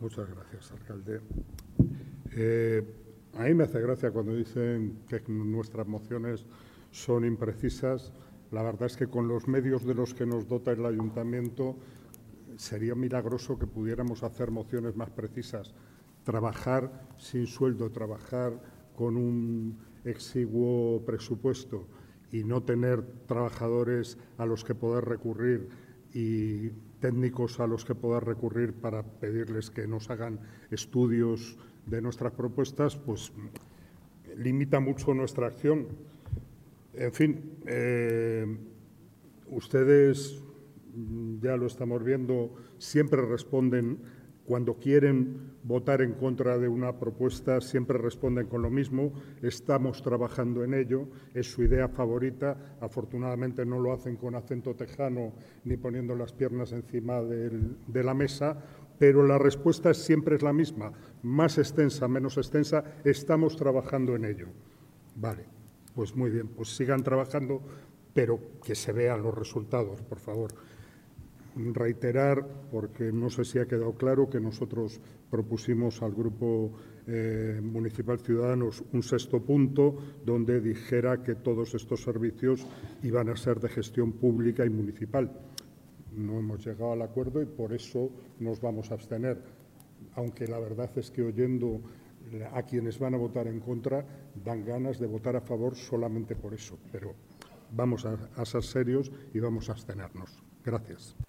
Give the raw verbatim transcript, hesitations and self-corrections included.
Muchas gracias, alcalde. Eh, a mí me hace gracia cuando dicen que nuestras mociones son imprecisas. La verdad es que con los medios de los que nos dota el ayuntamiento sería milagroso que pudiéramos hacer mociones más precisas. Trabajar sin sueldo, trabajar con un exiguo presupuesto y no tener trabajadores a los que poder recurrir y técnicos a los que poder recurrir para pedirles que nos hagan estudios de nuestras propuestas, pues limita mucho nuestra acción. En fin, eh, ustedes, ya lo estamos viendo, siempre responden, cuando quieren votar en contra de una propuesta, siempre responden con lo mismo. Estamos trabajando en ello, es su idea favorita. Afortunadamente no lo hacen con acento tejano ni poniendo las piernas encima del, de la mesa, pero la respuesta siempre es la misma, más extensa, menos extensa. Estamos trabajando en ello. Vale, pues muy bien, pues sigan trabajando, pero que se vean los resultados, por favor. Reiterar, porque no sé si ha quedado claro, que nosotros propusimos al Grupo eh, Municipal Ciudadanos un sexto punto donde dijera que todos estos servicios iban a ser de gestión pública y municipal. No hemos llegado al acuerdo y por eso nos vamos a abstener, aunque la verdad es que oyendo a quienes van a votar en contra dan ganas de votar a favor solamente por eso, pero vamos a, a ser serios y vamos a abstenernos. Gracias.